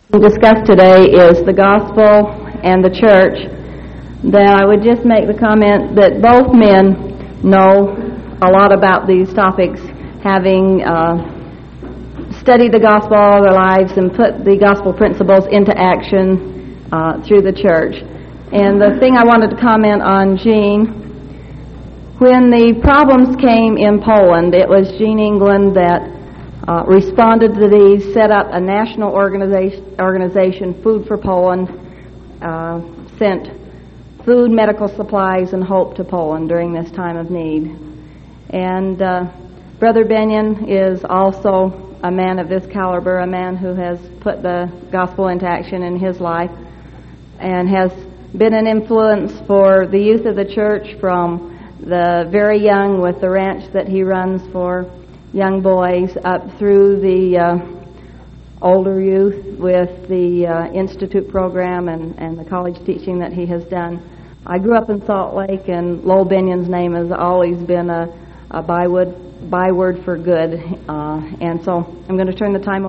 Discussed today is the gospel and the church. Then I would just make the comment that both men know a lot about these topics, having studied the gospel all their lives and put the gospel principles into action through the church. And the thing I wanted to comment on Gene, when the problems came in Poland, it was Gene England that responded to these, set up a national organization, Food for Poland, sent food, medical supplies, and hope to Poland during this time of need. And Brother Benyon is also a man of this caliber, a man who has put the gospel into action in his life and has been an influence for the youth of the church from the very young with the ranch that he runs for young boys up through the older youth with the Institute program and the college teaching that he has done. I grew up in Salt Lake, and Lowell Benyon's name has always been a byword for good, and so I'm going to turn the time over.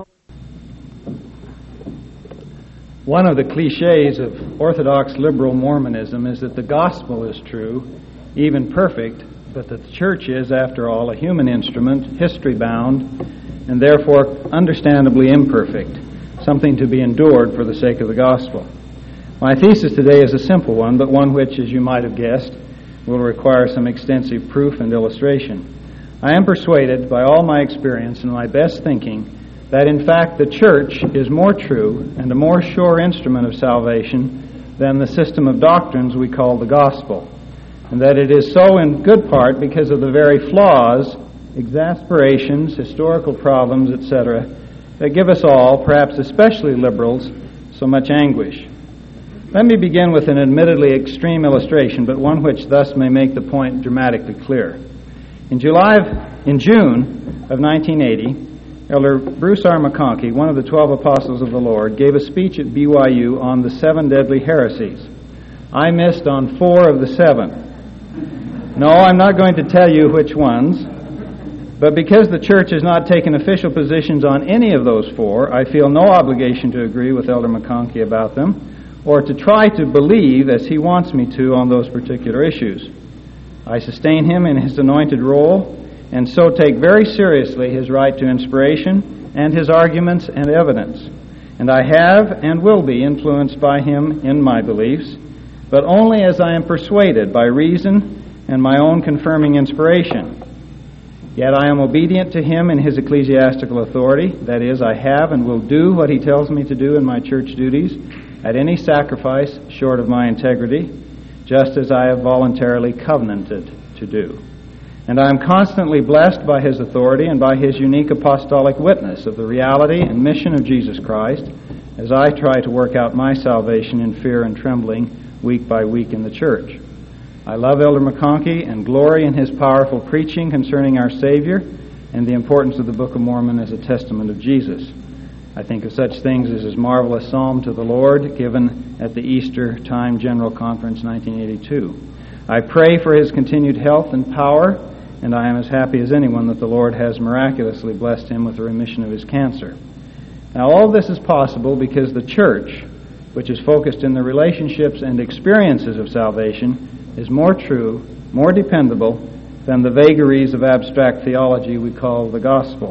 One of the cliches of Orthodox liberal Mormonism is that the gospel is true, even perfect, but that the church is, after all, a human instrument, history-bound, and therefore understandably imperfect, something to be endured for the sake of the gospel. My thesis today is a simple one, but one which, as you might have guessed, will require some extensive proof and illustration. I am persuaded, by all my experience and my best thinking, that in fact the church is more true and a more sure instrument of salvation than the system of doctrines we call the gospel, and that it is so in good part because of the very flaws, exasperations, historical problems, etc., that give us all, perhaps especially liberals, so much anguish. Let me begin with an admittedly extreme illustration, but one which thus may make the point dramatically clear. In June of 1980, Elder Bruce R. McConkie, one of the 12 apostles of the Lord, gave a speech at BYU on the 7 deadly heresies. I missed on 4 of the 7. No, I'm not going to tell you which ones, but because the church has not taken official positions on any of those 4, I feel no obligation to agree with Elder McConkie about them, or to try to believe as he wants me to on those particular issues. I sustain him in his anointed role, and so take very seriously his right to inspiration and his arguments and evidence. And I have and will be influenced by him in my beliefs, but only as I am persuaded by reason and my own confirming inspiration. Yet I am obedient to him in his ecclesiastical authority, that is, I have and will do what he tells me to do in my church duties, at any sacrifice short of my integrity, just as I have voluntarily covenanted to do. And I am constantly blessed by his authority and by his unique apostolic witness of the reality and mission of Jesus Christ as I try to work out my salvation in fear and trembling week by week in the church. I love Elder McConkie and glory in his powerful preaching concerning our Savior and the importance of the Book of Mormon as a testament of Jesus. I think of such things as his marvelous psalm to the Lord given at the Easter Time General Conference 1982. I pray for his continued health and power, and I am as happy as anyone that the Lord has miraculously blessed him with the remission of his cancer. Now, all this is possible because the church, which is focused in the relationships and experiences of salvation, is more true, more dependable than the vagaries of abstract theology we call the gospel.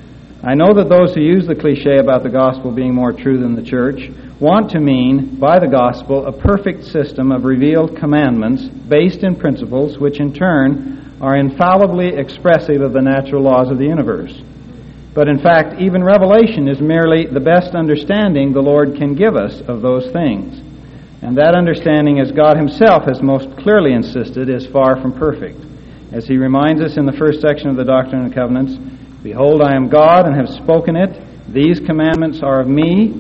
I know that those who use the cliche about the gospel being more true than the church want to mean by the gospel a perfect system of revealed commandments based in principles which in turn are infallibly expressive of the natural laws of the universe. But in fact, even Revelation is merely the best understanding the Lord can give us of those things. And that understanding, as God himself has most clearly insisted, is far from perfect. As he reminds us in the first section of the Doctrine and Covenants, "Behold, I am God, and have spoken it. These commandments are of me,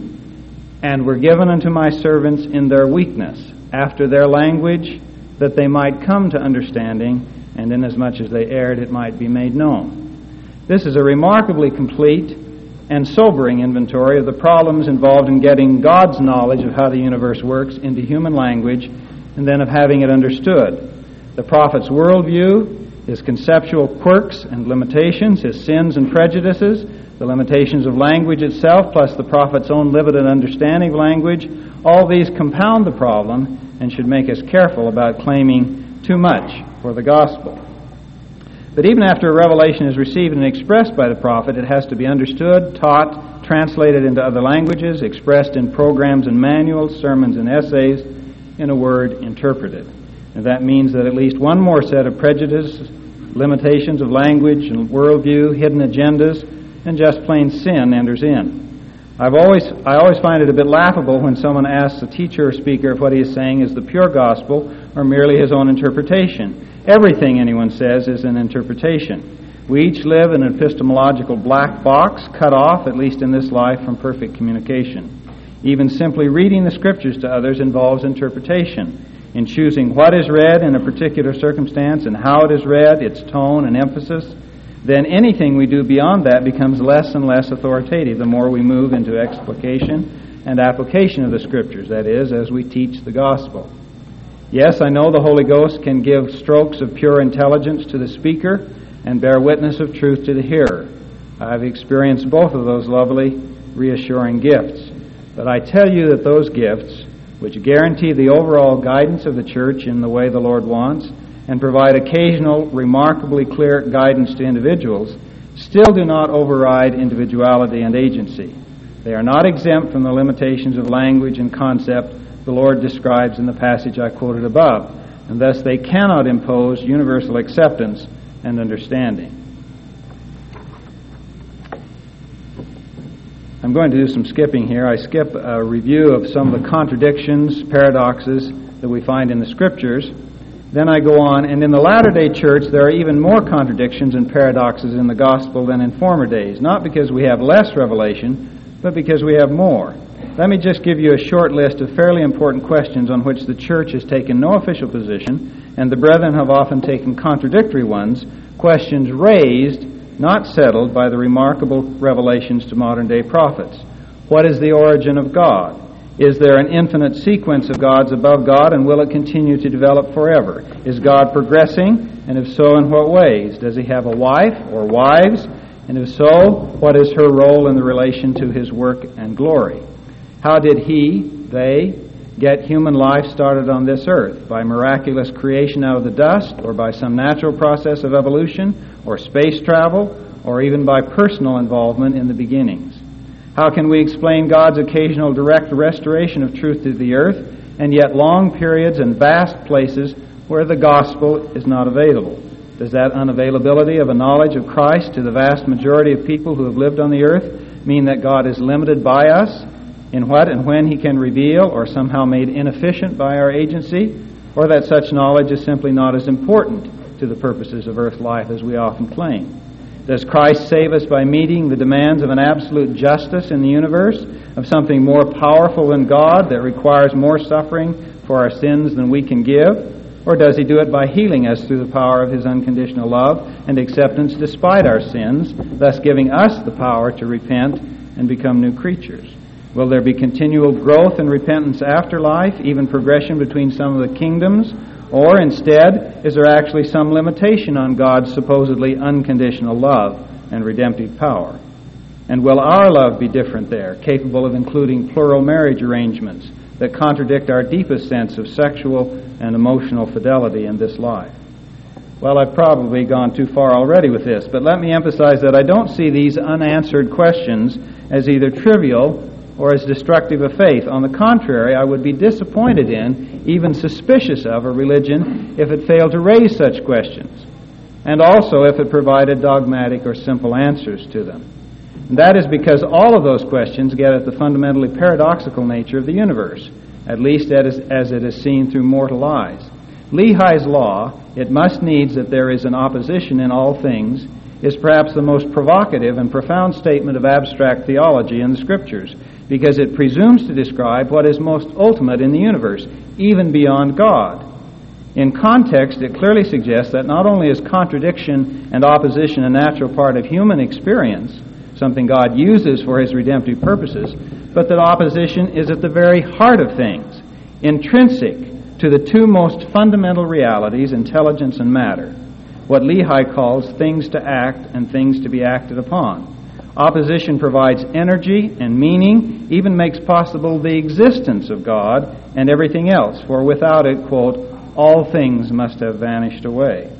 and were given unto my servants in their weakness, after their language, that they might come to understanding, and inasmuch as they erred, it might be made known." This is a remarkably complete and sobering inventory of the problems involved in getting God's knowledge of how the universe works into human language, and then of having it understood. The prophet's worldview, his conceptual quirks and limitations, his sins and prejudices, the limitations of language itself, plus the prophet's own limited understanding of language, all these compound the problem and should make us careful about claiming too much for the gospel. But even after a revelation is received and expressed by the prophet, it has to be understood, taught, translated into other languages, expressed in programs and manuals, sermons and essays, in a word, interpreted. And that means that at least one more set of prejudices, limitations of language and worldview, hidden agendas, and just plain sin enters in. I always find it a bit laughable when someone asks a teacher or speaker if what he is saying is the pure gospel or merely his own interpretation. Everything anyone says is an interpretation. We each live in an epistemological black box, cut off, at least in this life, from perfect communication. Even simply reading the Scriptures to others involves interpretation. In choosing what is read in a particular circumstance and how it is read, its tone and emphasis, then anything we do beyond that becomes less and less authoritative the more we move into explication and application of the Scriptures, that is, as we teach the gospel. Yes, I know the Holy Ghost can give strokes of pure intelligence to the speaker and bear witness of truth to the hearer. I've experienced both of those lovely, reassuring gifts. But I tell you that those gifts, which guarantee the overall guidance of the church in the way the Lord wants, and provide occasional, remarkably clear guidance to individuals, still do not override individuality and agency. They are not exempt from the limitations of language and concept the Lord describes in the passage I quoted above, and thus they cannot impose universal acceptance and understanding. I'm going to do some skipping here. I skip a review of some of the contradictions, paradoxes that we find in the Scriptures. Then I go on, and in the latter-day church there are even more contradictions and paradoxes in the gospel than in former days, not because we have less revelation, but because we have more. Let me just give you a short list of fairly important questions on which the church has taken no official position, and the brethren have often taken contradictory ones, questions raised, not settled, by the remarkable revelations to modern-day prophets. What is the origin of God? Is there an infinite sequence of gods above God, and will it continue to develop forever? Is God progressing, and if so, in what ways? Does he have a wife or wives? And if so, what is her role in the relation to his work and glory? How did they, get human life started on this earth? By miraculous creation out of the dust, or by some natural process of evolution, or space travel, or even by personal involvement in the beginnings? How can we explain God's occasional direct restoration of truth to the earth, and yet long periods and vast places where the gospel is not available? Does that unavailability of a knowledge of Christ to the vast majority of people who have lived on the earth mean that God is limited by us in what and when he can reveal, or somehow made inefficient by our agency, or that such knowledge is simply not as important to the purposes of earth life as we often claim? Does Christ save us by meeting the demands of an absolute justice in the universe, of something more powerful than God that requires more suffering for our sins than we can give? Or does he do it by healing us through the power of his unconditional love and acceptance despite our sins, thus giving us the power to repent and become new creatures? Will there be continual growth and repentance after life, even progression between some of the kingdoms? Or instead, is there actually some limitation on God's supposedly unconditional love and redemptive power? And will our love be different there, capable of including plural marriage arrangements that contradict our deepest sense of sexual and emotional fidelity in this life? Well, I've probably gone too far already with this, but let me emphasize that I don't see these unanswered questions as either trivial or as destructive of faith. On the contrary, I would be disappointed in, even suspicious of, a religion if it failed to raise such questions, and also if it provided dogmatic or simple answers to them. And that is because all of those questions get at the fundamentally paradoxical nature of the universe, at least as it is seen through mortal eyes. Lehi's law, it must needs that there is an opposition in all things, is perhaps the most provocative and profound statement of abstract theology in the Scriptures, because it presumes to describe what is most ultimate in the universe, even beyond God. In context, it clearly suggests that not only is contradiction and opposition a natural part of human experience, something God uses for his redemptive purposes, but that opposition is at the very heart of things, intrinsic to the two most fundamental realities, intelligence and matter, what Lehi calls things to act and things to be acted upon. Opposition provides energy and meaning, even makes possible the existence of God and everything else, for without it, quote, all things must have vanished away.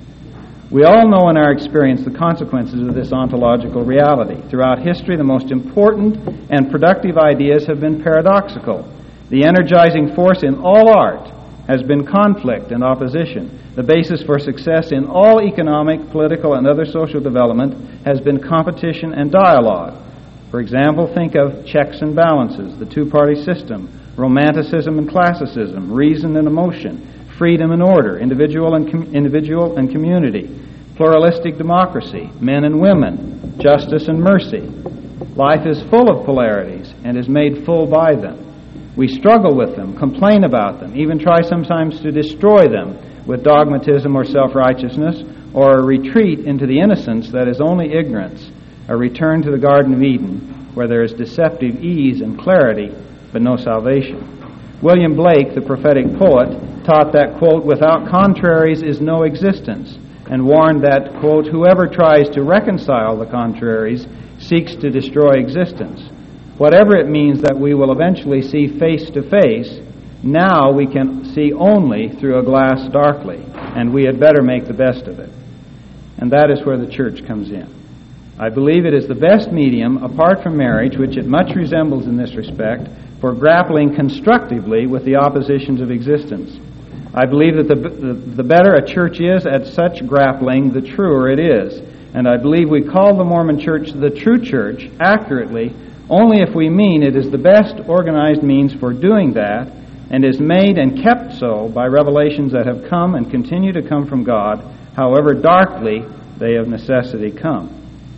We all know in our experience the consequences of this ontological reality. Throughout history, the most important and productive ideas have been paradoxical. The energizing force in all art has been conflict and opposition. The basis for success in all economic, political, and other social development has been competition and dialogue. For example, think of checks and balances, the two-party system, romanticism and classicism, reason and emotion, freedom and order, individual and community, pluralistic democracy, men and women, justice and mercy. Life is full of polarities and is made full by them. We struggle with them, complain about them, even try sometimes to destroy them with dogmatism or self-righteousness, or a retreat into the innocence that is only ignorance, a return to the Garden of Eden, where there is deceptive ease and clarity, but no salvation. William Blake, the prophetic poet, taught that, quote, without contraries is no existence, and warned that, quote, whoever tries to reconcile the contraries seeks to destroy existence. Whatever it means that we will eventually see face to face, now we can see only through a glass darkly, and we had better make the best of it. And that is where the church comes in. I believe it is the best medium, apart from marriage, which it much resembles in this respect, for grappling constructively with the oppositions of existence. I believe that the better a church is at such grappling, the truer it is. And I believe we call the Mormon Church the true church accurately only if we mean it is the best organized means for doing that, and is made and kept so by revelations that have come and continue to come from God, however darkly they of necessity come.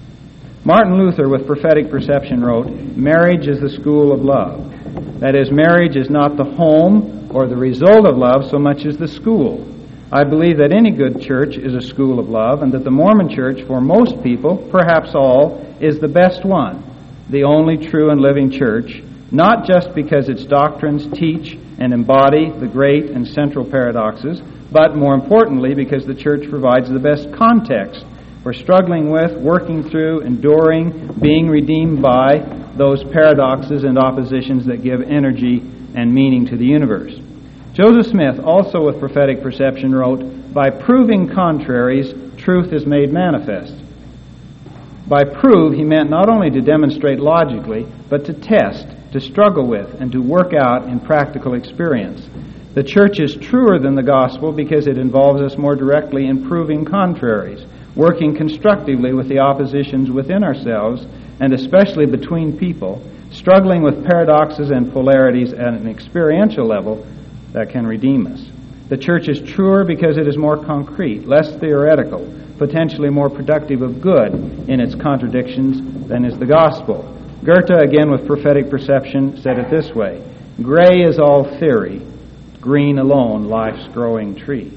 Martin Luther, with prophetic perception, wrote, marriage is the school of love. That is, marriage is not the home or the result of love so much as the school. I believe that any good church is a school of love, and that the Mormon Church, for most people, perhaps all, is the best one, the only true and living church, not just because its doctrines teach and embody the great and central paradoxes, but more importantly because the church provides the best context for struggling with, working through, enduring, being redeemed by those paradoxes and oppositions that give energy and meaning to the universe. Joseph Smith, also with prophetic perception, wrote, by proving contraries, truth is made manifest. By prove, he meant not only to demonstrate logically, but to test, to struggle with, and to work out in practical experience. The church is truer than the gospel because it involves us more directly in proving contraries, working constructively with the oppositions within ourselves, and especially between people, struggling with paradoxes and polarities at an experiential level that can redeem us. The church is truer because it is more concrete, less theoretical, potentially more productive of good in its contradictions than is the gospel. Goethe, again with prophetic perception, said it this way, gray is all theory, green alone life's growing tree.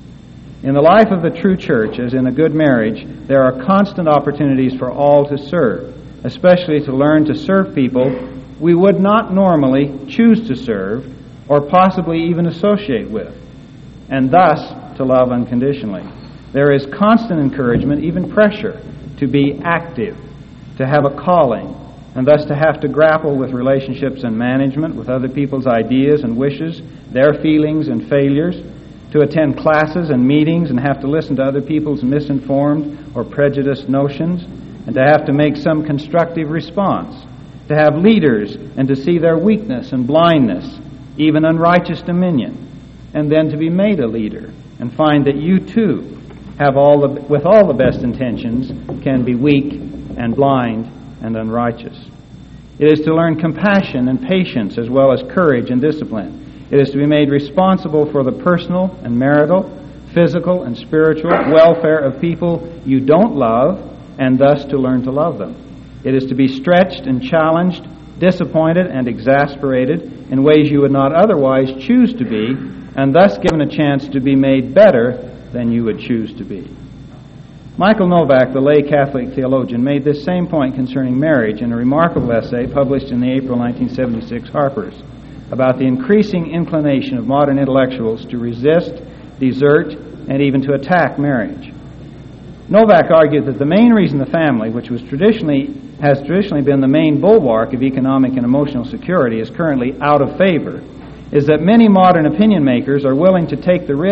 In the life of the true church, as in a good marriage, there are constant opportunities for all to serve, especially to learn to serve people we would not normally choose to serve or possibly even associate with, and thus to love unconditionally. There is constant encouragement, even pressure, to be active, to have a calling, and thus to have to grapple with relationships and management, with other people's ideas and wishes, their feelings and failures, to attend classes and meetings and have to listen to other people's misinformed or prejudiced notions, and to have to make some constructive response, to have leaders and to see their weakness and blindness, even unrighteous dominion, and then to be made a leader and find that you too have with all the best intentions, can be weak and blind and unrighteous. It is to learn compassion and patience as well as courage and discipline. It is to be made responsible for the personal and marital, physical and spiritual welfare of people you don't love, and thus to learn to love them. It is to be stretched and challenged, disappointed and exasperated in ways you would not otherwise choose to be, and thus given a chance to be made better than you would choose to be. Michael Novak, the lay Catholic theologian, made this same point concerning marriage in a remarkable essay published in the April 1976 Harper's about the increasing inclination of modern intellectuals to resist, desert, and even to attack marriage. Novak argued that the main reason the family, which was traditionally has traditionally been the main bulwark of economic and emotional security, is currently out of favor, is that many modern opinion makers are unwilling to take the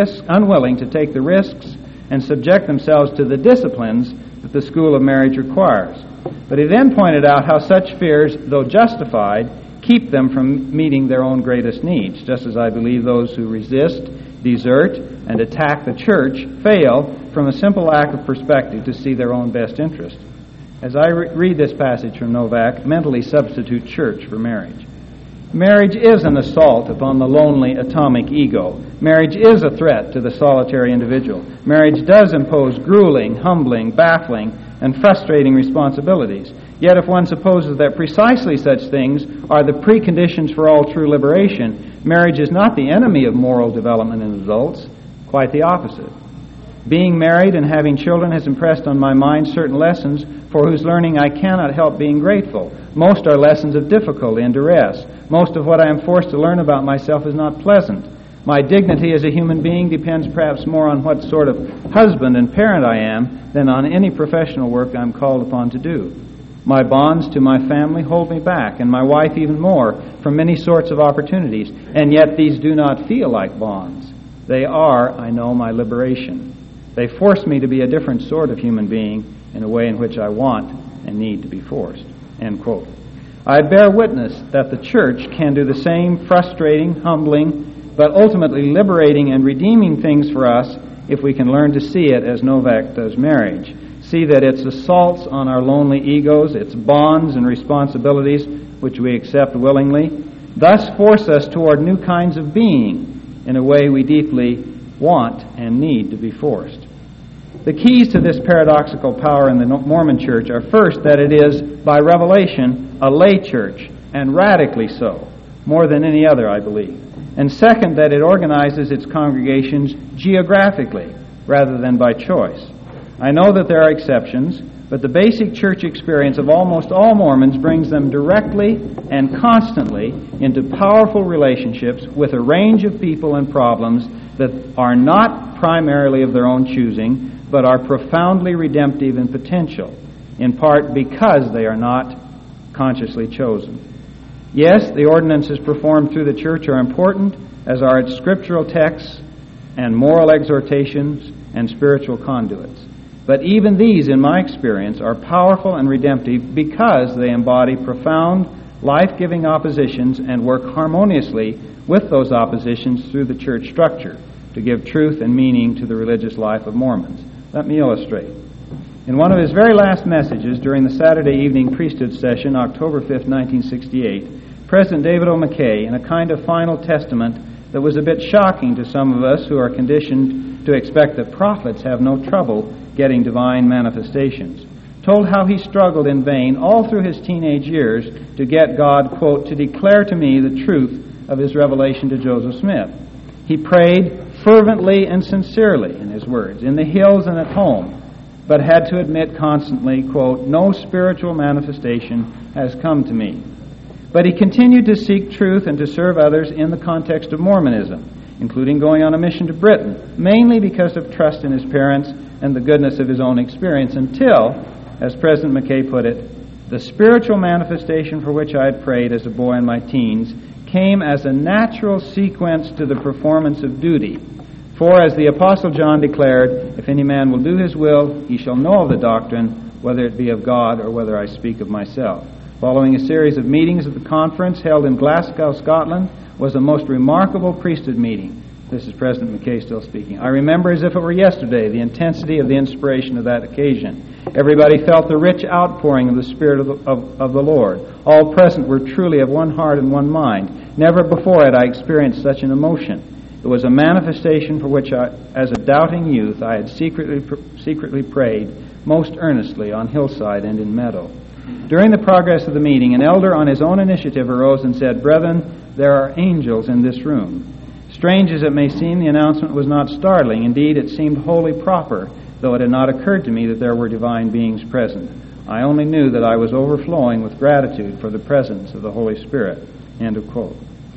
risks and subject themselves to the disciplines that the school of marriage requires. But he then pointed out how such fears, though justified, keep them from meeting their own greatest needs, just as I believe those who resist, desert, and attack the church fail from a simple lack of perspective to see their own best interest. As I read this passage from Novak, mentally substitute church for marriage. Marriage is an assault upon the lonely atomic ego. Marriage is a threat to the solitary individual. Marriage does impose grueling, humbling, baffling, and frustrating responsibilities. Yet if one supposes that precisely such things are the preconditions for all true liberation, marriage is not the enemy of moral development in adults, quite the opposite. Being married and having children has impressed on my mind certain lessons for whose learning I cannot help being grateful. Most are lessons of difficulty and duress. Most of what I am forced to learn about myself is not pleasant. My dignity as a human being depends perhaps more on what sort of husband and parent I am than on any professional work I am called upon to do. My bonds to my family hold me back, and my wife even more, from many sorts of opportunities, and yet these do not feel like bonds. They are, I know, my liberation. They force me to be a different sort of human being in a way in which I want and need to be forced." End quote. I bear witness that the church can do the same frustrating, humbling, but ultimately liberating and redeeming things for us if we can learn to see it as Novak does marriage. See that its assaults on our lonely egos, its bonds and responsibilities, which we accept willingly, thus force us toward new kinds of being in a way we deeply want and need to be forced. The keys to this paradoxical power in the Mormon Church are, first, that it is, by revelation, a lay church, and radically so, more than any other, I believe. And second, that it organizes its congregations geographically, rather than by choice. I know that there are exceptions, but the basic church experience of almost all Mormons brings them directly and constantly into powerful relationships with a range of people and problems that are not primarily of their own choosing, but are profoundly redemptive in potential, in part because they are not consciously chosen. Yes, the ordinances performed through the church are important, as are its scriptural texts and moral exhortations and spiritual conduits. But even these, in my experience, are powerful and redemptive because they embody profound, life-giving oppositions and work harmoniously with those oppositions through the church structure to give truth and meaning to the religious life of Mormons. Let me illustrate. In one of his very last messages during the Saturday evening priesthood session, October 5, 1968, President David O. McKay, in a kind of final testament that was a bit shocking to some of us who are conditioned to expect that prophets have no trouble getting divine manifestations, told how he struggled in vain all through his teenage years to get God, quote, to declare to me the truth of his revelation to Joseph Smith. He prayed fervently and sincerely, in his words, in the hills and at home, but had to admit constantly, quote, no spiritual manifestation has come to me. But he continued to seek truth and to serve others in the context of Mormonism, including going on a mission to Britain, mainly because of trust in his parents and the goodness of his own experience, until, as President McKay put it, the spiritual manifestation for which I had prayed as a boy in my teens came as a natural sequence to the performance of duty. For, as the Apostle John declared, if any man will do his will, he shall know of the doctrine, whether it be of God or whether I speak of myself. Following a series of meetings at the conference held in Glasgow, Scotland, was a most remarkable priesthood meeting. This is President McKay still speaking. I remember as if it were yesterday the intensity of the inspiration of that occasion. Everybody felt the rich outpouring of the Spirit of the Lord. All present were truly of one heart and one mind. Never before had I experienced such an emotion. It was a manifestation for which, as a doubting youth, I had secretly prayed most earnestly on hillside and in meadow. During the progress of the meeting, an elder on his own initiative arose and said, "Brethren, there are angels in this room." Strange as it may seem, the announcement was not startling. Indeed, it seemed wholly proper, though it had not occurred to me that there were divine beings present. I only knew that I was overflowing with gratitude for the presence of the Holy Spirit. End of quote.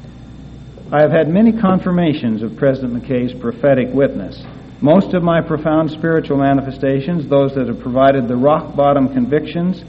I have had many confirmations of President McKay's prophetic witness. Most of my profound spiritual manifestations, those that have provided the rock-bottom convictions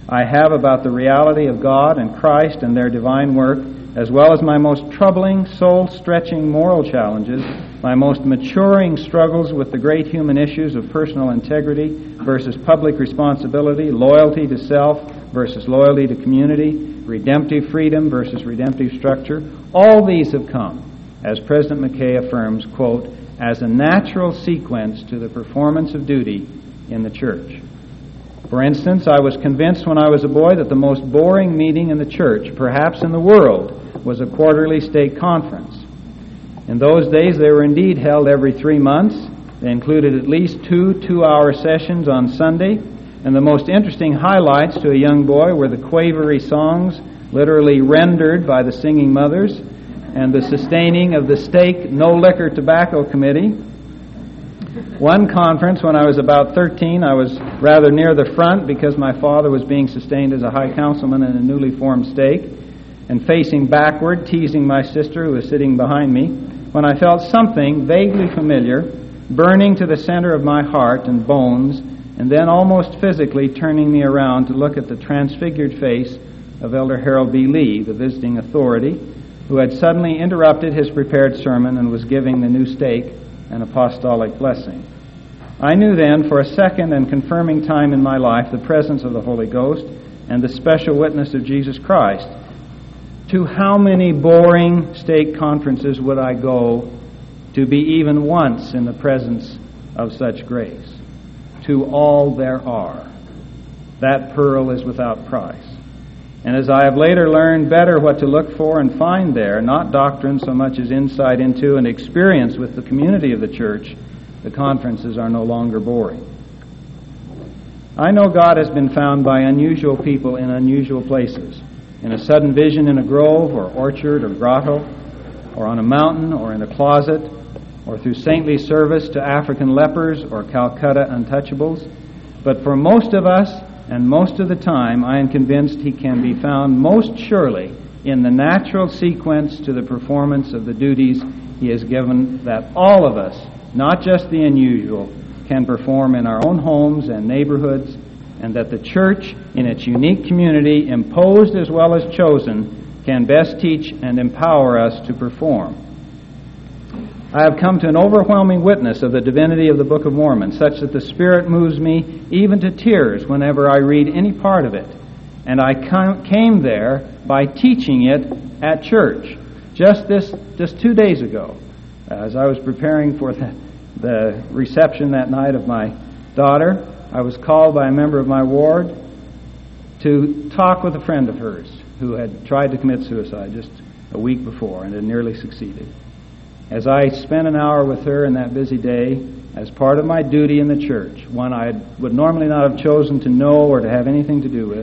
I have about the reality of God and Christ and their divine work, as well as my most troubling, soul-stretching moral challenges, my most maturing struggles with the great human issues of personal integrity versus public responsibility, loyalty to self versus loyalty to community, redemptive freedom versus redemptive structure, all these have come, as President McKay affirms, quote, as a natural sequence to the performance of duty in the church. For instance, I was convinced when I was a boy that the most boring meeting in the church, perhaps in the world, was a quarterly stake conference. In those days, they were indeed held every 3 months. They included at least 2 two-hour sessions on Sunday, and the most interesting highlights to a young boy were the quavery songs, literally rendered by the singing mothers, and the sustaining of the stake No Liquor Tobacco Committee. One conference, when I was about 13, I was rather near the front because my father was being sustained as a high councilman in a newly formed stake, and facing backward, teasing my sister who was sitting behind me, when I felt something vaguely familiar burning to the center of my heart and bones, and then almost physically turning me around to look at the transfigured face of Elder Harold B. Lee, the visiting authority, who had suddenly interrupted his prepared sermon and was giving the new stake an apostolic blessing. I knew then, for a second and confirming time in my life, the presence of the Holy Ghost and the special witness of Jesus Christ. To how many boring stake conferences would I go to be even once in the presence of such grace? To all there are. That pearl is without price. And as I have later learned better what to look for and find there, not doctrine so much as insight into and experience with the community of the church, the conferences are no longer boring. I know God has been found by unusual people in unusual places, in a sudden vision in a grove or orchard or grotto, or on a mountain or in a closet, or through saintly service to African lepers or Calcutta untouchables. But for most of us, and most of the time, I am convinced he can be found most surely in the natural sequence to the performance of the duties he has given that all of us, not just the unusual, can perform in our own homes and neighborhoods, and that the church, in its unique community, imposed as well as chosen, can best teach and empower us to perform. I have come to an overwhelming witness of the divinity of the Book of Mormon, such that the Spirit moves me even to tears whenever I read any part of it. And I came there by teaching it at church. Just 2 days ago, as I was preparing for the reception that night of my daughter, I was called by a member of my ward to talk with a friend of hers who had tried to commit suicide just a week before and had nearly succeeded. As I spent an hour with her in that busy day, as part of my duty in the church, one I would normally not have chosen to know or to have anything to do with,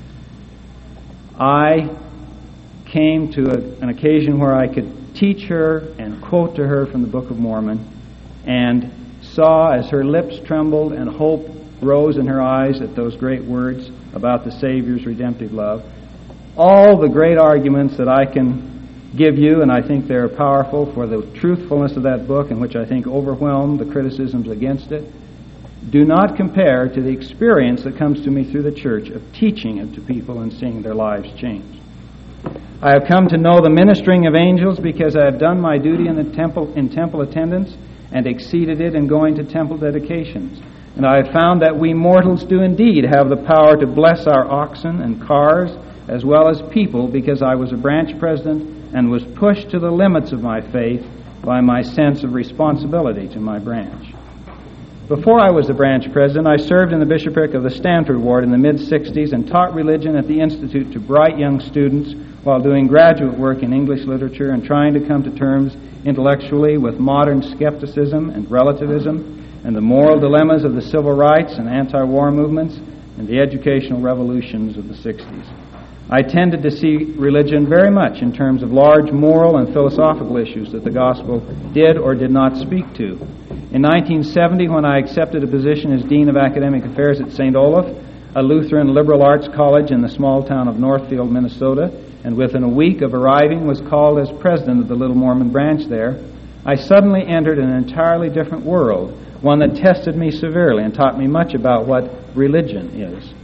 I came to an occasion where I could teach her and quote to her from the Book of Mormon, and saw as her lips trembled and hope rose in her eyes at those great words about the Savior's redemptive love, all the great arguments that I can give you, and I think they're powerful for the truthfulness of that book, and which I think overwhelm the criticisms against it, do not compare to the experience that comes to me through the church of teaching it to people and seeing their lives change. I have come to know the ministering of angels because I have done my duty in temple attendance and exceeded it in going to temple dedications. And I have found that we mortals do indeed have the power to bless our oxen and cars as well as people, because I was a branch president and was pushed to the limits of my faith by my sense of responsibility to my branch. Before I was the branch president, I served in the bishopric of the Stanford Ward in the mid-'60s and taught religion at the Institute to bright young students while doing graduate work in English literature and trying to come to terms intellectually with modern skepticism and relativism and the moral dilemmas of the civil rights and anti-war movements and the educational revolutions of the 60s. I tended to see religion very much in terms of large moral and philosophical issues that the gospel did or did not speak to. In 1970, when I accepted a position as Dean of Academic Affairs at St. Olaf, a Lutheran liberal arts college in the small town of Northfield, Minnesota, and within a week of arriving was called as president of the Little Mormon branch there, I suddenly entered an entirely different world, one that tested me severely and taught me much about what religion is.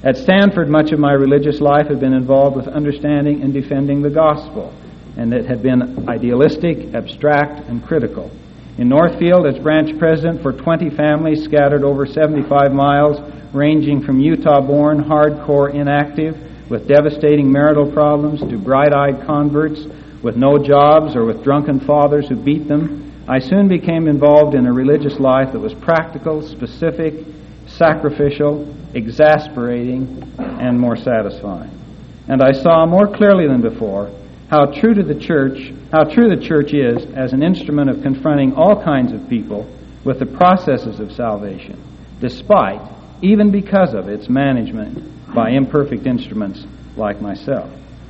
At Stanford, much of my religious life had been involved with understanding and defending the gospel, and it had been idealistic, abstract, and critical. In Northfield, as branch president for 20 families scattered over 75 miles, ranging from Utah-born, hardcore inactive, with devastating marital problems, to bright-eyed converts with no jobs or with drunken fathers who beat them, I soon became involved in a religious life that was practical, specific, sacrificial, exasperating, and more satisfying. And I saw more clearly than before how true the church is as an instrument of confronting all kinds of people with the processes of salvation, despite, even because of, its management by imperfect instruments like myself.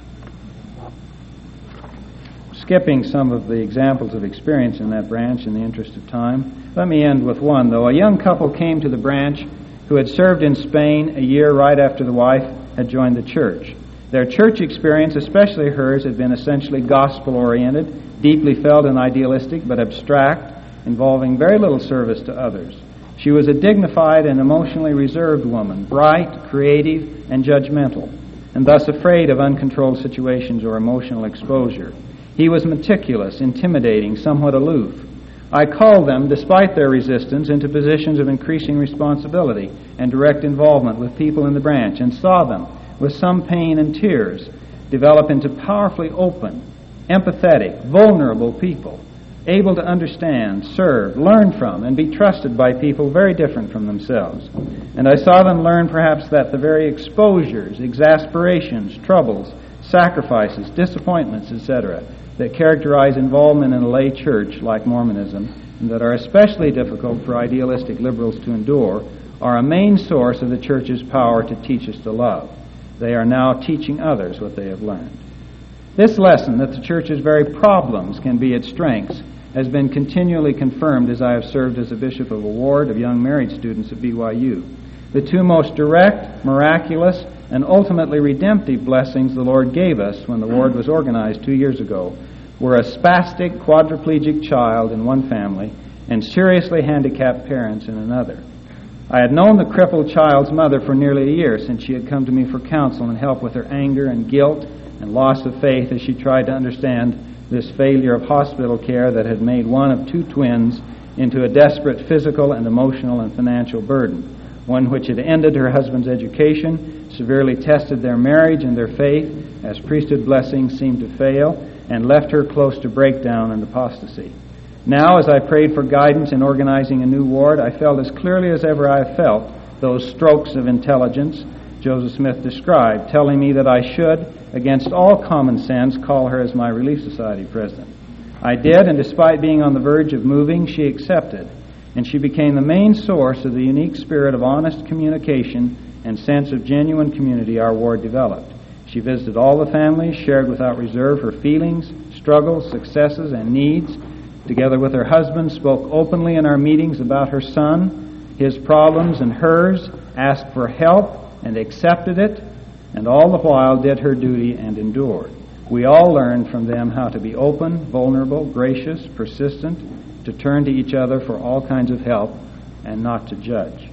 Skipping some of the examples of experience in that branch in the interest of time, let me end with one, though. A young couple came to the branch who had served in Spain a year right after the wife had joined the church. Their church experience, especially hers, had been essentially gospel-oriented, deeply felt and idealistic, but abstract, involving very little service to others. She was a dignified and emotionally reserved woman, bright, creative, and judgmental, and thus afraid of uncontrolled situations or emotional exposure. He was meticulous, intimidating, somewhat aloof. I called them, despite their resistance, into positions of increasing responsibility and direct involvement with people in the branch, and saw them, with some pain and tears, develop into powerfully open, empathetic, vulnerable people, able to understand, serve, learn from, and be trusted by people very different from themselves. And I saw them learn perhaps that the very exposures, exasperations, troubles, sacrifices, disappointments, etc., that characterize involvement in a lay church like Mormonism, and that are especially difficult for idealistic liberals to endure, are a main source of the church's power to teach us to love. They are now teaching others what they have learned. This lesson, that the church's very problems can be its strengths, has been continually confirmed as I have served as a bishop of a ward of young married students at BYU. The two most direct, miraculous, and ultimately redemptive blessings the Lord gave us when the ward was organized 2 years ago were a spastic, quadriplegic child in one family and seriously handicapped parents in another. I had known the crippled child's mother for nearly a year since she had come to me for counsel and help with her anger and guilt and loss of faith as she tried to understand this failure of hospital care that had made one of two twins into a desperate physical and emotional and financial burden, one which had ended her husband's education, severely tested their marriage and their faith as priesthood blessings seemed to fail, and left her close to breakdown and apostasy. Now, as I prayed for guidance in organizing a new ward, I felt as clearly as ever I have felt those strokes of intelligence Joseph Smith described, telling me that I should, against all common sense, call her as my Relief Society president. I did, and despite being on the verge of moving, she accepted, and she became the main source of the unique spirit of honest communication and sense of genuine community our ward developed. She visited all the families, shared without reserve her feelings, struggles, successes, and needs. Together with her husband, spoke openly in our meetings about her son, his problems and hers, asked for help and accepted it, and all the while did her duty and endured. We all learned from them how to be open, vulnerable, gracious, persistent, to turn to each other for all kinds of help, and not to judge.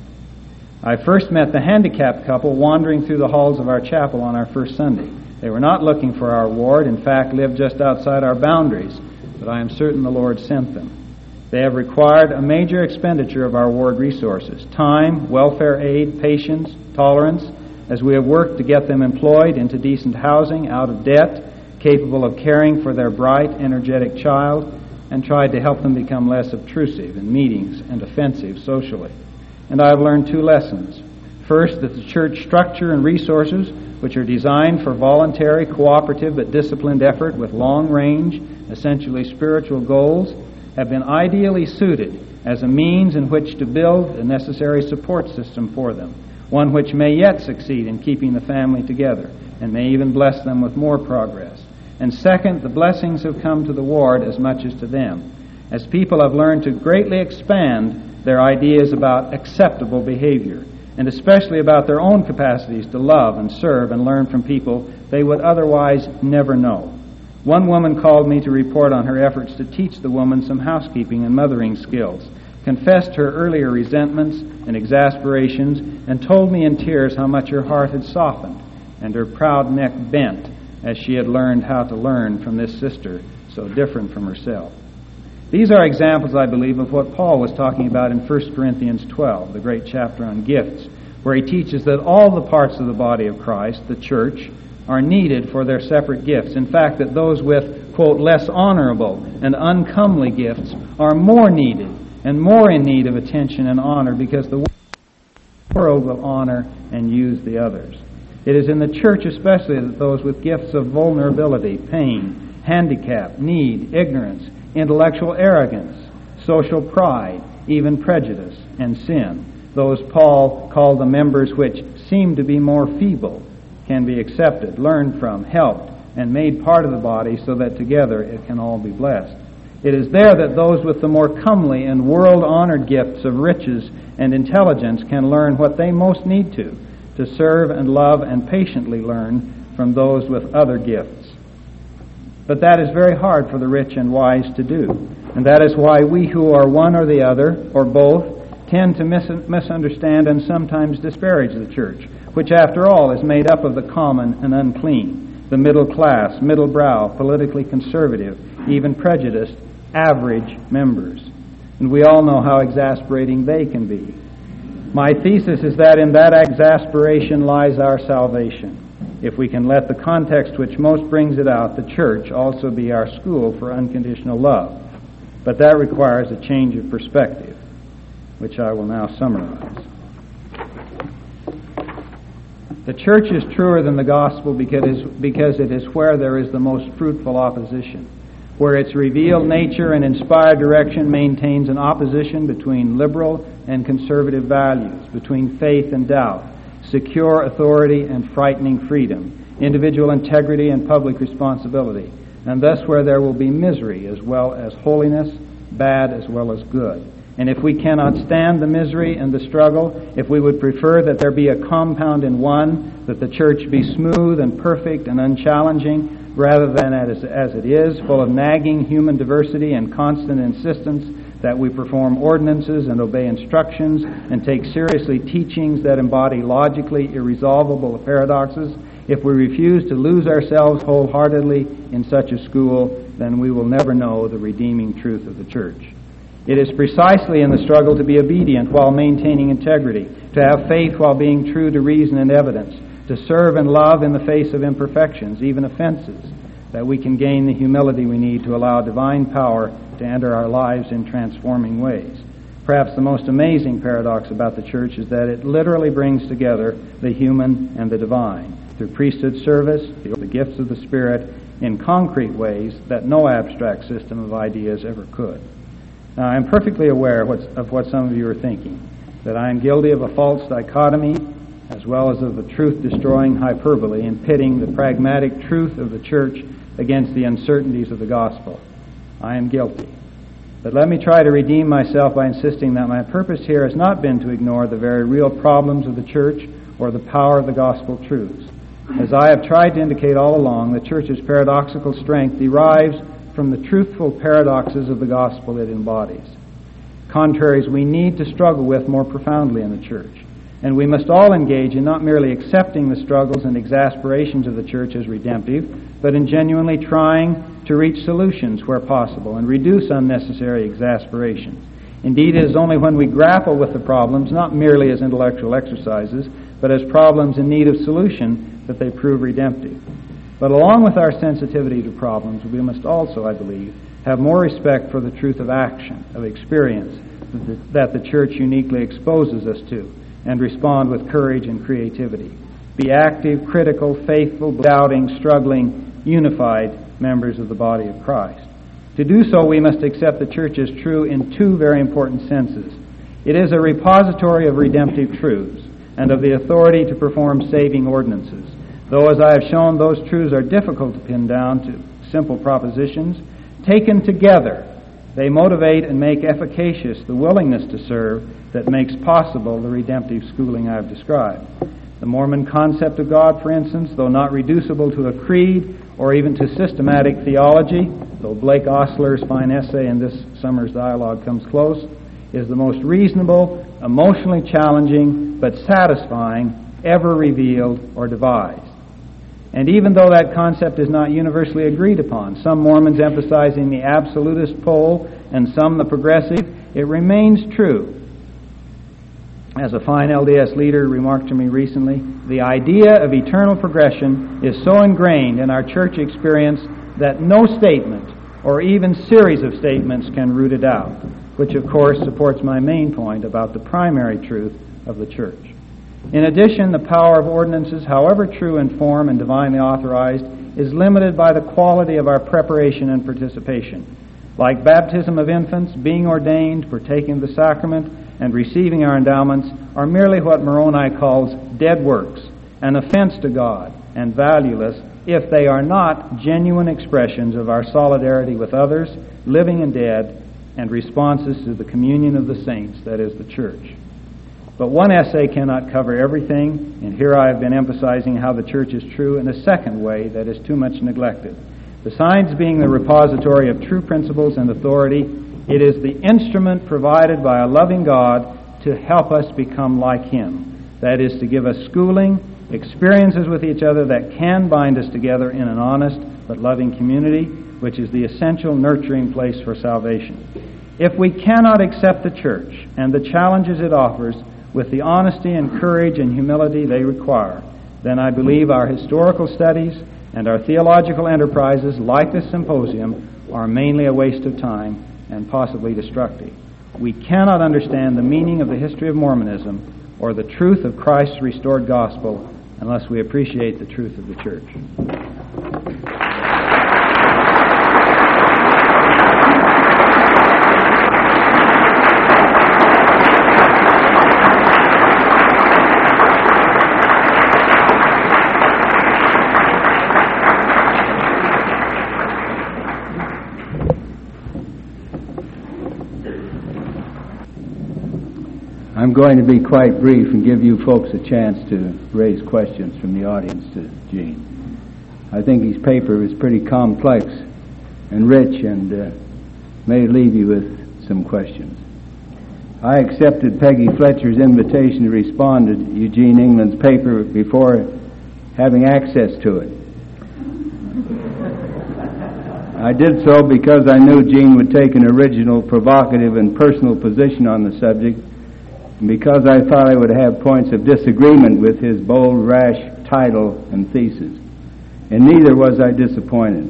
I first met the handicapped couple wandering through the halls of our chapel on our first Sunday. They were not looking for our ward, in fact lived just outside our boundaries, but I am certain the Lord sent them. They have required a major expenditure of our ward resources, time, welfare aid, patience, tolerance, as we have worked to get them employed into decent housing, out of debt, capable of caring for their bright, energetic child, and tried to help them become less obtrusive in meetings and offensive socially. And I have learned two lessons. First, that the church structure and resources, which are designed for voluntary, cooperative, but disciplined effort with long-range, essentially spiritual goals, have been ideally suited as a means in which to build a necessary support system for them, one which may yet succeed in keeping the family together and may even bless them with more progress. And second, the blessings have come to the ward as much as to them, as people have learned to greatly expand their ideas about acceptable behavior, and especially about their own capacities to love and serve and learn from people they would otherwise never know. One woman called me to report on her efforts to teach the woman some housekeeping and mothering skills, confessed her earlier resentments, and exasperations, and told me in tears how much her heart had softened and her proud neck bent as she had learned how to learn from this sister so different from herself. These are examples, I believe, of what Paul was talking about in 1 Corinthians 12, the great chapter on gifts, where he teaches that all the parts of the body of Christ, the church, are needed for their separate gifts. In fact, that those with, quote, less honorable and uncomely gifts are more needed and more in need of attention and honor because the world will honor and use the others. It is in the church especially that those with gifts of vulnerability, pain, handicap, need, ignorance, intellectual arrogance, social pride, even prejudice and sin, those Paul called the members which seem to be more feeble, can be accepted, learned from, helped, and made part of the body so that together it can all be blessed. It is there that those with the more comely and world-honored gifts of riches and intelligence can learn what they most need to serve and love and patiently learn from those with other gifts. But that is very hard for the rich and wise to do, and that is why we who are one or the other, or both, tend to misunderstand and sometimes disparage the church, which after all is made up of the common and unclean, the middle class, middle brow, politically conservative, even prejudiced, average members. And we all know how exasperating they can be. My thesis is that in that exasperation lies our salvation, if we can let the context which most brings it out, the church, also be our school for unconditional love. But that requires a change of perspective, which I will now summarize. The church is truer than the gospel because it is where there is the most fruitful opposition, where its revealed nature and inspired direction maintains an opposition between liberal and conservative values, between faith and doubt, secure authority and frightening freedom, individual integrity and public responsibility, and thus where there will be misery as well as holiness, bad as well as good. And if we cannot stand the misery and the struggle, if we would prefer that there be a compound in one, that the church be smooth and perfect and unchallenging, rather than as it is, full of nagging human diversity and constant insistence that we perform ordinances and obey instructions and take seriously teachings that embody logically irresolvable paradoxes, if we refuse to lose ourselves wholeheartedly in such a school, then we will never know the redeeming truth of the church. It is precisely in the struggle to be obedient while maintaining integrity, to have faith while being true to reason and evidence, to serve and love in the face of imperfections, even offenses, that we can gain the humility we need to allow divine power to enter our lives in transforming ways. Perhaps the most amazing paradox about the church is that it literally brings together the human and the divine through priesthood service, the gifts of the Spirit, in concrete ways that no abstract system of ideas ever could. Now, I am perfectly aware of what some of you are thinking, that I am guilty of a false dichotomy as well as of the truth-destroying hyperbole in pitting the pragmatic truth of the church against the uncertainties of the gospel. I am guilty. But let me try to redeem myself by insisting that my purpose here has not been to ignore the very real problems of the church or the power of the gospel truths. As I have tried to indicate all along, the church's paradoxical strength derives from the truthful paradoxes of the gospel it embodies. Contraries we need to struggle with more profoundly in the church. And we must all engage in not merely accepting the struggles and exasperations of the church as redemptive, but in genuinely trying to reach solutions where possible and reduce unnecessary exasperations. Indeed, it is only when we grapple with the problems, not merely as intellectual exercises, but as problems in need of solution, that they prove redemptive. But along with our sensitivity to problems, we must also, I believe, have more respect for the truth of action, of experience, that the church uniquely exposes us to, and respond with courage and creativity. Be active, critical, faithful, doubting, struggling, unified members of the body of Christ. To do so, we must accept the church as true in two very important senses. It is a repository of redemptive truths and of the authority to perform saving ordinances. Though, as I have shown, those truths are difficult to pin down to simple propositions, taken together, they motivate and make efficacious the willingness to serve that makes possible the redemptive schooling I have described. The Mormon concept of God, for instance, though not reducible to a creed or even to systematic theology, though Blake Ostler's fine essay in this summer's dialogue comes close, is the most reasonable, emotionally challenging, but satisfying ever revealed or devised. And even though that concept is not universally agreed upon, some Mormons emphasizing the absolutist pole and some the progressive, it remains true. As a fine LDS leader remarked to me recently, the idea of eternal progression is so ingrained in our church experience that no statement or even series of statements can root it out, which of course supports my main point about the primary truth of the church. In addition, the power of ordinances, however true in form and divinely authorized, is limited by the quality of our preparation and participation. Like baptism of infants, being ordained, partaking of the sacrament, and receiving our endowments are merely what Moroni calls dead works, an offense to God, and valueless if they are not genuine expressions of our solidarity with others, living and dead, and responses to the communion of the saints, that is, the church. But one essay cannot cover everything, and here I have been emphasizing how the church is true in a second way that is too much neglected. Besides being the repository of true principles and authority, it is the instrument provided by a loving God to help us become like Him. That is, to give us schooling, experiences with each other that can bind us together in an honest but loving community, which is the essential nurturing place for salvation. If we cannot accept the church and the challenges it offers with the honesty and courage and humility they require, then I believe our historical studies and our theological enterprises, like this symposium, are mainly a waste of time and possibly destructive. We cannot understand the meaning of the history of Mormonism or the truth of Christ's restored gospel unless we appreciate the truth of the church. I'm going to be quite brief and give you folks a chance to raise questions from the audience to Gene. I think his paper is pretty complex and rich and may leave you with some questions. I accepted Peggy Fletcher's invitation to respond to Eugene England's paper before having access to it. I did so because I knew Gene would take an original, provocative, and personal position on the subject, and because I thought I would have points of disagreement with his bold, rash title and thesis. And neither was I disappointed.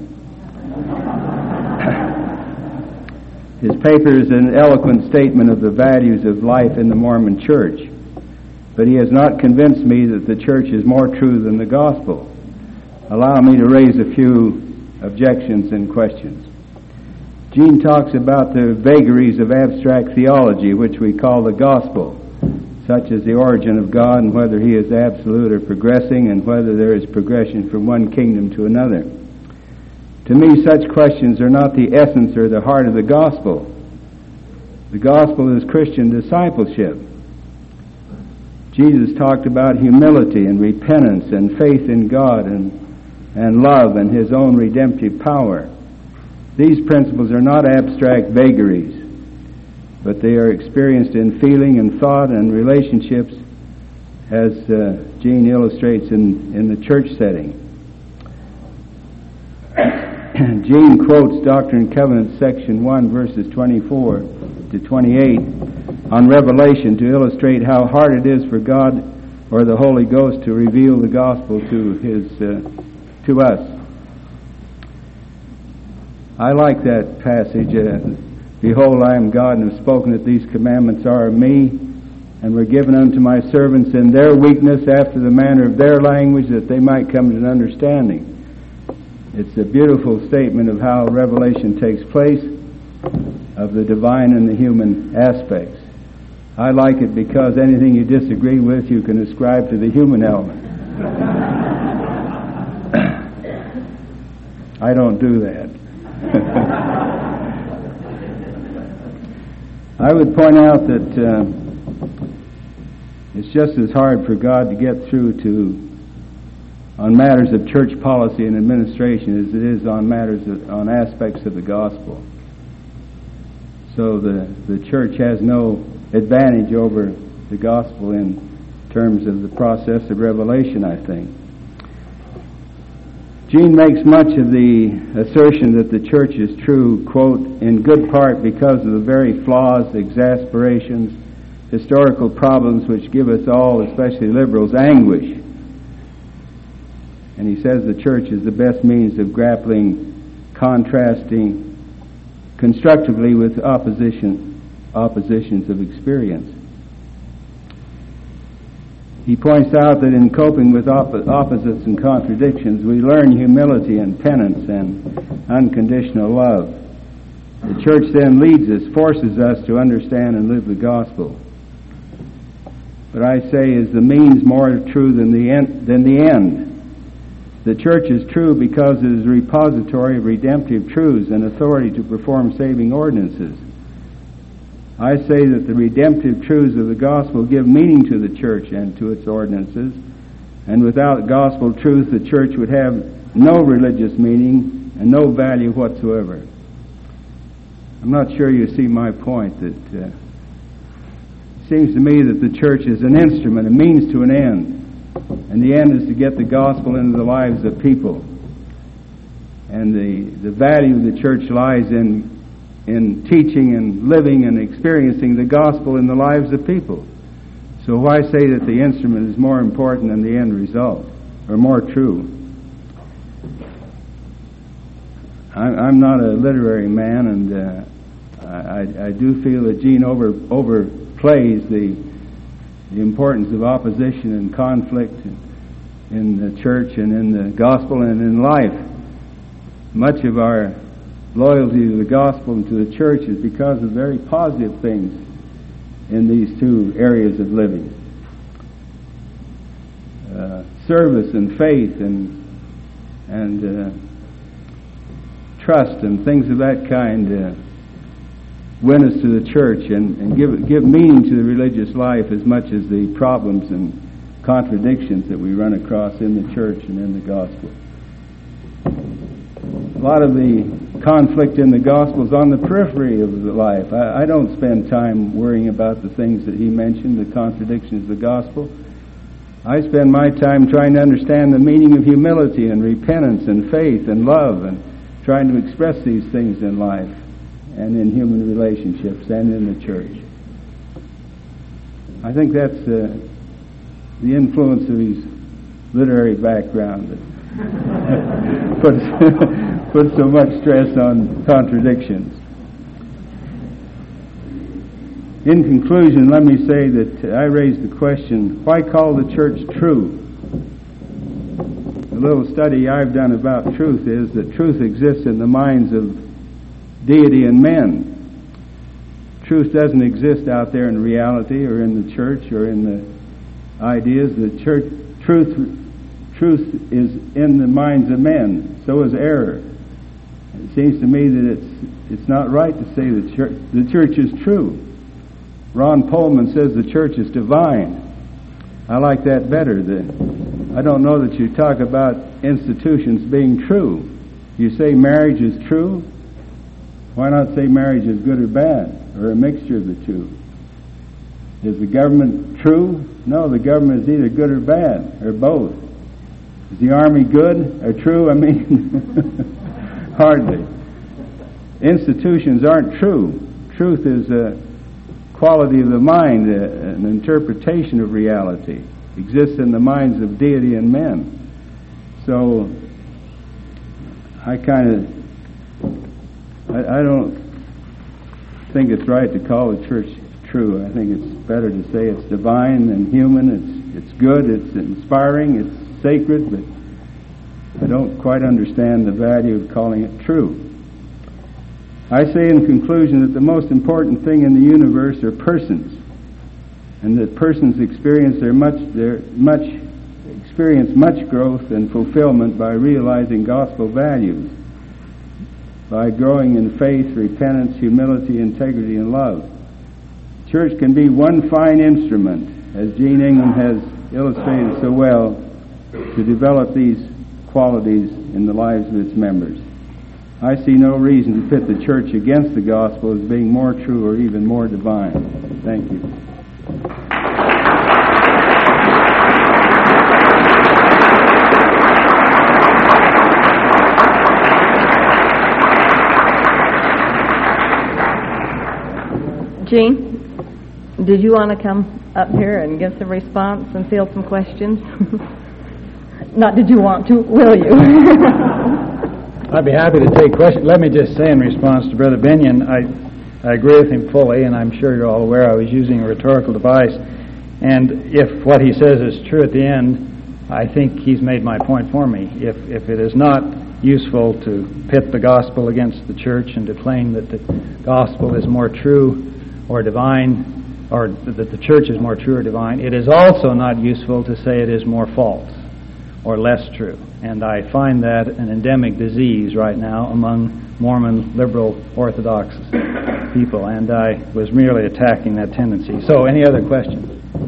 His paper is an eloquent statement of the values of life in the Mormon Church, but he has not convinced me that the Church is more true than the gospel. Allow me to raise a few objections and questions. Gene talks about the vagaries of abstract theology, which we call the gospel, such as the origin of God and whether He is absolute or progressing and whether there is progression from one kingdom to another. To me, such questions are not the essence or the heart of the gospel. The gospel is Christian discipleship. Jesus talked about humility and repentance and faith in God and love and His own redemptive power. These principles are not abstract vagaries, but they are experienced in feeling and thought and relationships, as Gene illustrates in the church setting. Gene quotes Doctrine and Covenants, section 1, verses 24 to 28, on Revelation to illustrate how hard it is for God or the Holy Ghost to reveal the gospel to us. I like that passage. Behold, I am God, and have spoken that these commandments are of me, and were given unto my servants in their weakness after the manner of their language, that they might come to an understanding. It's a beautiful statement of how revelation takes place, of the divine and the human aspects. I like it because anything you disagree with, you can ascribe to the human element. I don't do that. I would point out that it's just as hard for God to get through on matters of church policy and administration as it is on aspects of the gospel. So the church has no advantage over the gospel in terms of the process of revelation, I think. Gene makes much of the assertion that the church is true, quote, in good part because of the very flaws, exasperations, historical problems which give us all, especially liberals, anguish. And he says the church is the best means of grappling, contrasting constructively with oppositions of experience. He points out that in coping with opposites and contradictions, we learn humility and penance and unconditional love. The church then leads us, forces us to understand and live the gospel. But I say, is the means more true than the end? The church is true because it is a repository of redemptive truths and authority to perform saving ordinances. I say that the redemptive truths of the gospel give meaning to the church and to its ordinances, and without gospel truth the church would have no religious meaning and no value whatsoever. I'm not sure you see my point. That it seems to me that the church is an instrument, a means to an end. And the end is to get the gospel into the lives of people. And the value of the church lies in teaching and living and experiencing the gospel in the lives of people. So why say that the instrument is more important than the end result, or more true? I'm not a literary man, and I do feel that Gene overplays the importance of opposition and conflict in the church and in the gospel and in life. Much of our loyalty to the gospel and to the church is because of very positive things in these two areas of living. Service and faith and trust and things of that kind win us to the church and give meaning to the religious life as much as the problems and contradictions that we run across in the church and in the gospel. A lot of the conflict in the gospel is on the periphery of the life. I don't spend time worrying about the things that he mentioned, the contradictions of the gospel. I spend my time trying to understand the meaning of humility and repentance and faith and love, and trying to express these things in life and in human relationships and in the church. I think that's the influence of his literary background that puts so much stress on contradictions. In conclusion, let me say that I raised the question, why call the church true? A little study I've done about truth is that truth exists in the minds of deity and men. Truth doesn't exist out there in reality or in the church or in the ideas. The truth is in the minds of men. So is error. It seems to me that it's not right to say the church is true. Ron Pullman says the church is divine. I like that better. I don't know that you talk about institutions being true. You say marriage is true. Why not say marriage is good or bad, or a mixture of the two? Is the government true? No, the government is either good or bad, or both. Is the army good or true? I mean, hardly. Institutions aren't true. Truth is a quality of the mind, an interpretation of reality. Exists in the minds of deity and men. So, I don't think it's right to call the church true. I think it's better to say it's divine than human. It's good, it's inspiring, it's sacred, but I don't quite understand the value of calling it true. I say in conclusion that the most important thing in the universe are persons, and that persons experience much growth and fulfillment by realizing gospel values, by growing in faith, repentance, humility, integrity, and love. The church can be one fine instrument, as Gene England has illustrated so well, to develop these qualities in the lives of its members. I see no reason to pit the church against the gospel as being more true or even more divine. Thank you. Gene, did you want to come up here and give some response and field some questions? Not did you want to, will you? I'd be happy to take questions. Let me just say in response to Brother Binion, I agree with him fully, and I'm sure you're all aware I was using a rhetorical device. And if what he says is true at the end, I think he's made my point for me. If it is not useful to pit the gospel against the church and to claim that the gospel is more true or divine, or that the church is more true or divine, it is also not useful to say it is more false or less true. And I find that an endemic disease right now among Mormon, liberal, Orthodox people, and I was merely attacking that tendency. So, any other questions?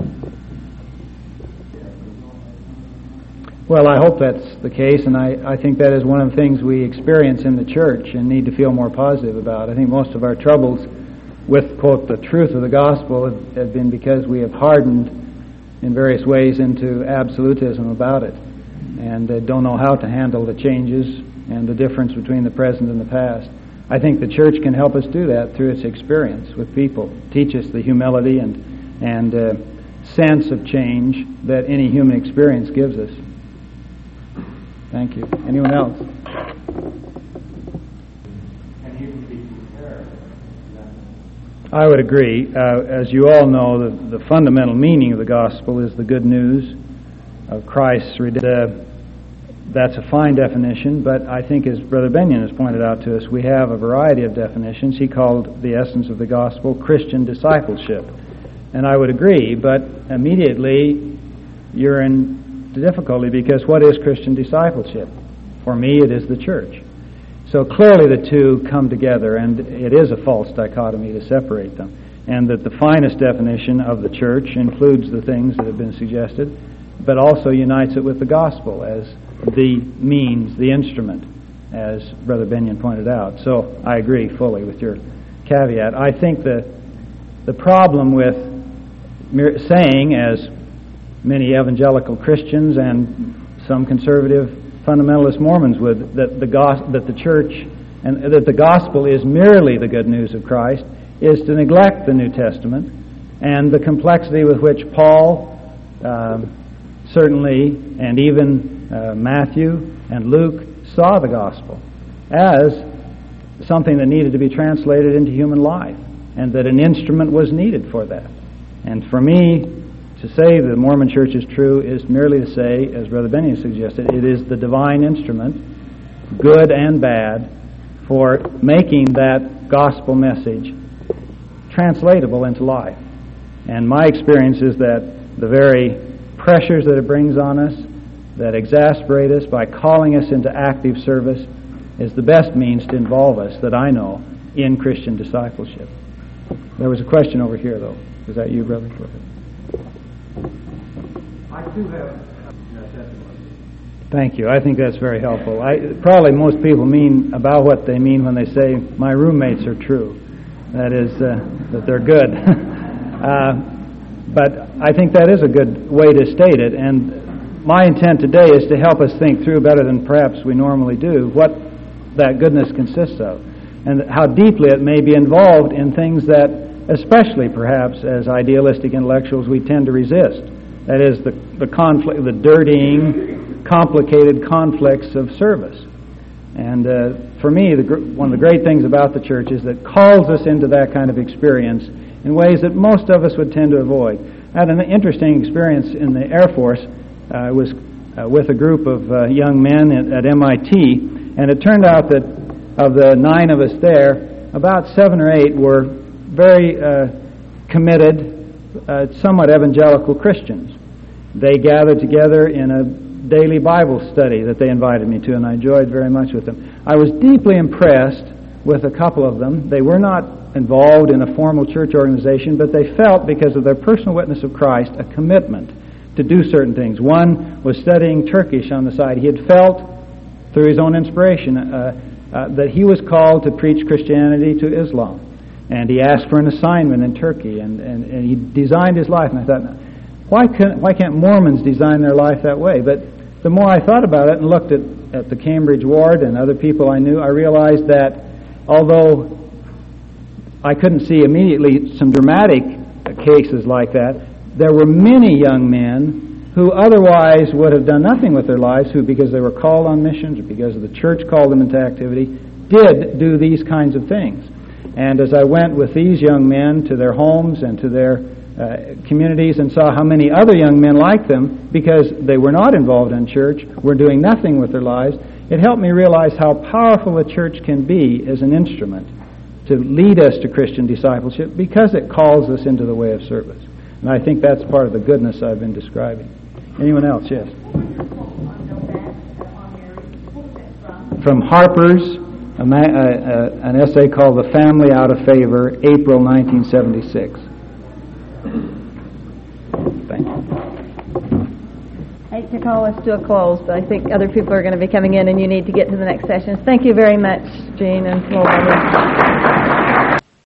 Well, I hope that's the case, and I think that is one of the things we experience in the church and need to feel more positive about. I think most of our troubles with, quote, the truth of the gospel have been because we have hardened in various ways into absolutism about it and don't know how to handle the changes and the difference between the present and the past. I think the church can help us do that through its experience with people, teach us the humility and sense of change that any human experience gives us. Thank you. Anyone else? I would agree. As you all know, the fundamental meaning of the gospel is the good news of Christ's redemption. That's a fine definition, but I think, as Brother Binion has pointed out to us, we have a variety of definitions. He called the essence of the gospel Christian discipleship. And I would agree, but immediately you're in difficulty, because what is Christian discipleship? For me, it is the church. So clearly the two come together, and it is a false dichotomy to separate them. And that the finest definition of the church includes the things that have been suggested, but also unites it with the gospel as the means, the instrument, as Brother Binion pointed out. So I agree fully with your caveat. I think the problem with saying, as many evangelical Christians and some conservative fundamentalist Mormons would, that the church and that the gospel is merely the good news of Christ, is to neglect the New Testament and the complexity with which Paul certainly, and even Matthew and Luke, saw the gospel as something that needed to be translated into human life, and that an instrument was needed for that. And for me, to say the Mormon Church is true is merely to say, as Brother Binion suggested, it is the divine instrument, good and bad, for making that gospel message translatable into life. And my experience is that the very pressures that it brings on us, that exasperate us by calling us into active service, is the best means to involve us, that I know, in Christian discipleship. There was a question over here, though. Was that you, brother? Go ahead. I do have testimony. Thank you. I think that's very helpful. Probably most people mean about what they mean when they say, my roommates are true. That is, that they're good. But I think that is a good way to state it, and my intent today is to help us think through better than perhaps we normally do what that goodness consists of, and how deeply it may be involved in things that, especially perhaps as idealistic intellectuals, we tend to resist. That is, the conflict, the dirtying, complicated conflicts of service. And for me, one of the great things about the church is that it calls us into that kind of experience in ways that most of us would tend to avoid. I had an interesting experience in the Air Force. I was with a group of young men at MIT, and it turned out that of the 9 of us there, about 7 or 8 were very committed, somewhat evangelical Christians. They gathered together in a daily Bible study that they invited me to, and I enjoyed very much with them. I was deeply impressed with a couple of them. They were not involved in a formal church organization, but they felt, because of their personal witness of Christ, a commitment to do certain things. One was studying Turkish on the side. He had felt, through his own inspiration, that he was called to preach Christianity to Islam. And he asked for an assignment in Turkey, and he designed his life. And I thought, why can't Mormons design their life that way? But the more I thought about it and looked at the Cambridge ward and other people I knew, I realized that although I couldn't see immediately some dramatic cases like that, there were many young men who otherwise would have done nothing with their lives, who, because they were called on missions or because the church called them into activity, did do these kinds of things. And as I went with these young men to their homes and to their communities and saw how many other young men like them, because they were not involved in church, were doing nothing with their lives, it helped me realize how powerful a church can be as an instrument to lead us to Christian discipleship, because it calls us into the way of service. And I think that's part of the goodness I've been describing. Anyone else? Yes. From Harper's, an essay called The Family Out of Favor, April 1976. Thank you. I hate to call us to a close, but I think other people are going to be coming in and you need to get to the next session. Thank you very much, Gene and Flora.